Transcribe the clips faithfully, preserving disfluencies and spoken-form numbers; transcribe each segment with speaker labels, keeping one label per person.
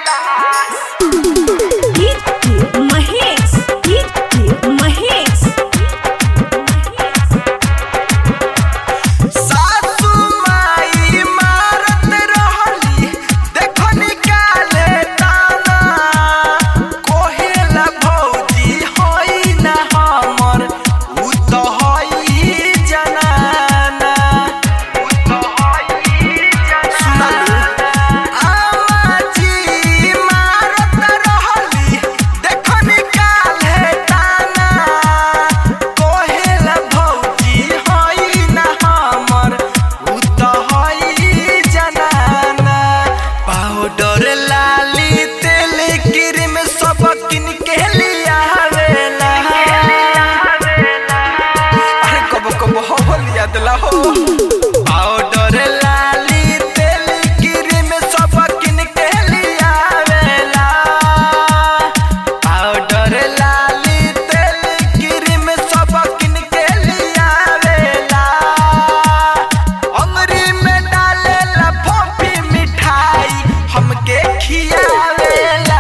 Speaker 1: महेश महेश
Speaker 2: सासू माई मारत रहली देखो निकाले ताना कोहेला भौजी होई ना हमर उ तो होई जनाना उ तो होई जनाना आमा जी मारत रहली देखो निकाले ताना कोहेला भौजी होई ना हमर उ तो होई जनाना पाउडर लाली तेल क्रीम सब किन के लिया आवेला अरे कब कब हो लिया दिला हो पाउडर लाली तेल क्रीम सब किन के लिया आवेला पाउडर लाली तेल क्रीम सब किन के लिया आवेला अंगरी में डालेला फोफी मिठाई हमके खियावेला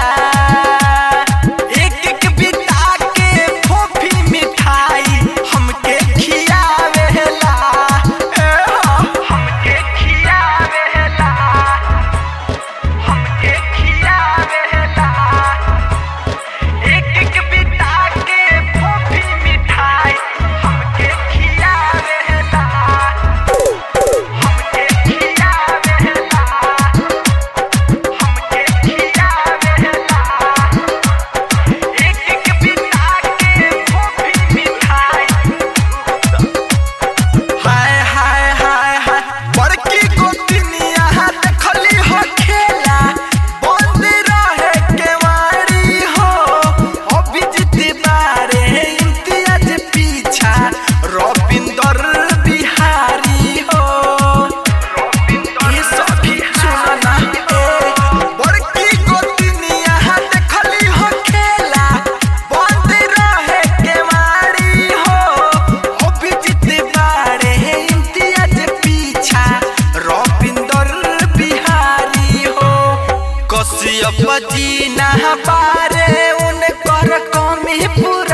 Speaker 2: एक एक बिता के फोफी मिठाई हमके खियावेला ए हो हमके खियावेला हमके खियावेला एक एक बिता के फोफी मिठाई हमके खियावेला हमके खियावेला हमके खियावेला एक एक बिता के फोफी मिठाई हाय हाय हाय हाय बड़की गोतनिया देखली हो खेला बंद रहे केवाड़ी हो अभिजीत बारे इम्तियाज पीछा रविंदर बिहारी हो ये सभी सुना ए बड़की गोतनिया देखली हो खेला बंद रहे केवाड़ी हो अभिजीत बारे इम्तियाज पीछा रविंदर बिहारी हो कसियप जी ना पारे उनकर कमी पूरा